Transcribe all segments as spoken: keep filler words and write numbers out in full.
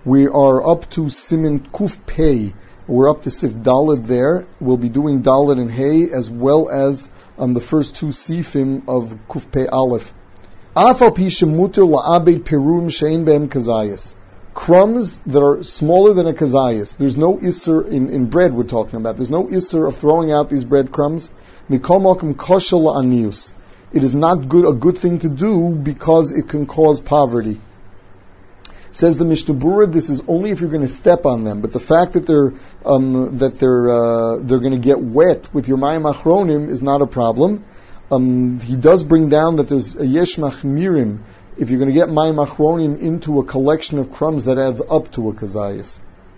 We are up to Siman Kuf Pei. We're up to Sif Dalet there. We'll be doing Dalet and Hey as well as um, the first two Sifim of Kuf Pei Aleph. Afal pi shemuter la'abed perum shein behem kazayas. Crumbs that are smaller than a kazayas. There's no isser in, in bread we're talking about. There's no isser of throwing out these breadcrumbs. Mikol malkum kosher la'anius. It is not good a good thing to do because it can cause poverty. Says the Mishnah Berurah, this is only if you're going to step on them. But the fact that they're um, that they're uh, they're going to get wet with your mayim achronim is not a problem. Um, he does bring down that there's a yesh machmirim. If you're going to get mayim achronim into a collection of crumbs, that adds up to a kazayas.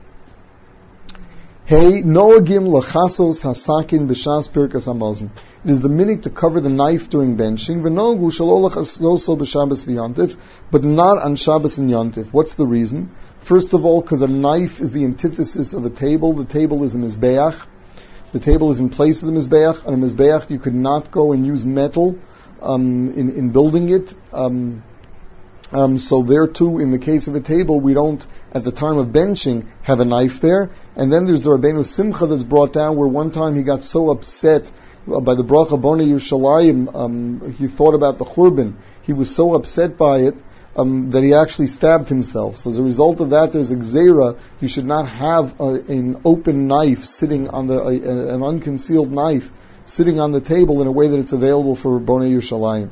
Hey, noagim lachasos hasakin b'shas pirkas hamazon. It is the minute to cover the knife during benching. V'nogu shelo lachasoso b'shabbos v'yontif, but not on Shabbos and Yontif. What's the reason? First of all, because a knife is the antithesis of a table. The table is a mizbeach. The table is in place of the mizbeach. On a mizbeach, you could not go and use metal um, in in building it. Um, Um, so there too, in the case of a table, we don't, at the time of benching, have a knife there. And then there's the Rabbeinu Simcha that's brought down, where one time he got so upset by the bracha Bonei Yerushalayim, um, he thought about the Churban. He was so upset by it um, that he actually stabbed himself. So as a result of that, there's a gzeira. You should not have a, an open knife sitting on the, a, an unconcealed knife sitting on the table in a way that it's available for Bonei Yerushalayim.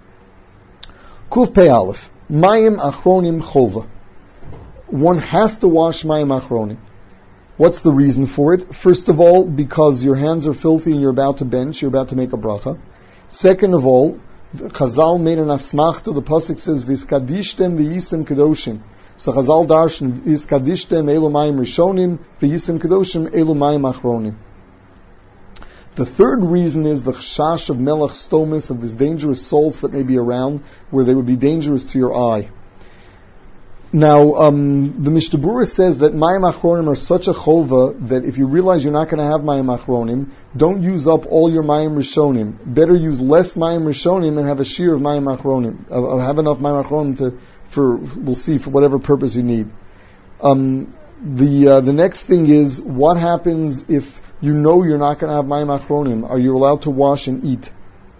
Kuf Pei Aleph. Mayim achronim chova. One has to wash mayim achronim. What's the reason for it? First of all, because your hands are filthy and you're about to bench, you're about to make a bracha. Second of all, Chazal made an asmachta. The pasuk says, "V'iskadishtem v'yisem kedoshim." So Chazal darshan, "V'iskadishtem elu mayim rishonim, v'yisem kedoshim elu mayim achronim." The third reason is the chashash of melech stomis, of these dangerous salts that may be around, where they would be dangerous to your eye. Now, um, the Mishnah Berurah says that mayim achronim are such a chova that if you realize you're not going to have mayim achronim, don't use up all your mayim rishonim. Better use less mayim rishonim and have a shear of mayim achronim. Uh, have enough mayim achronim to, for, we'll see, for whatever purpose you need. Um, the uh, the next thing is, what happens if you know you're not going to have mayim achronim? Are you allowed to wash and eat?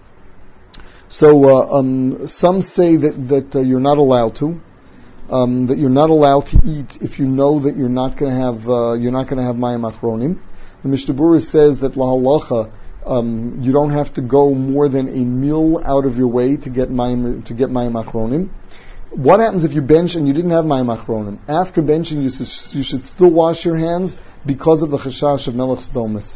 So uh, um, some say that that uh, you're not allowed to, um, that you're not allowed to eat if you know that you're not going to have uh, you're not going to have mayim achronim. The Mishnah Berurah says that lahalacha, um, you don't have to go more than a mil out of your way to get mayim to get mayim achronim. What happens if you bench and you didn't have mayim achronim? After benching, you should, you should still wash your hands because of the chashash of melech stomis.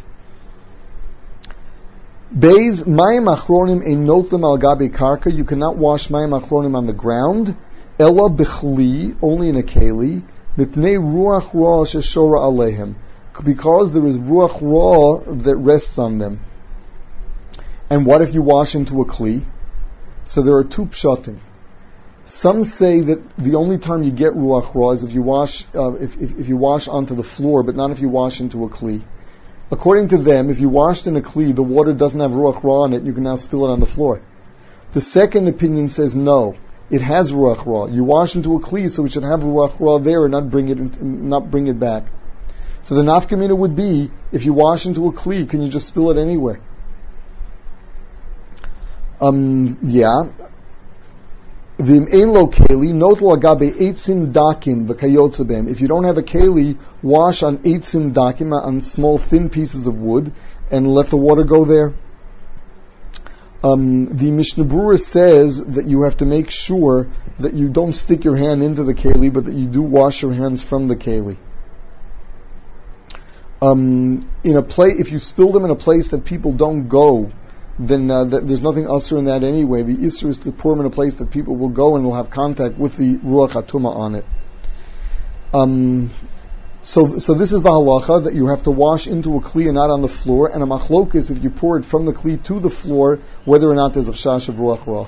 Beis mayim achronim ein notlim al gabi karka. You cannot wash mayim achronim on the ground. Ella b'chli, only in a keli. Mipnei ruach ra sheshora alehem, because there is ruach ra that rests on them. And what if you wash into a kli? So there are two pshatim. Some say that the only time you get ruach ra is if you wash uh, if, if if you wash onto the floor, but not if you wash into a kli. According to them, if you washed in a kli, the water doesn't have ruach ra in it, you can now spill it on the floor. The second opinion says no, it has ruach ra. You wash into a kli, so it should have ruach ra there and not bring it not bring it back. So the nafkamina would be, if you wash into a kli, can you just spill it anywhere? Um, yeah. V'im ein lo keli, notlo agabe eitzim dakim v'kayotze b'hem. If you don't have a keli, wash on eitzim dakim, on small thin pieces of wood, and let the water go there. Um, the Mishnah Berurah says that you have to make sure that you don't stick your hand into the keli, but that you do wash your hands from the keli. Um, in a place, if you spill them in a place that people don't go, then uh, th- there's nothing usher in that anyway. The isser is to pour them in a place that people will go and will have contact with the ruach hatuma on it. Um, so, so this is the halacha, that you have to wash into a kli and not on the floor. And a machlokis, if you pour it from the kli to the floor, whether or not there's a chash of ruach ra.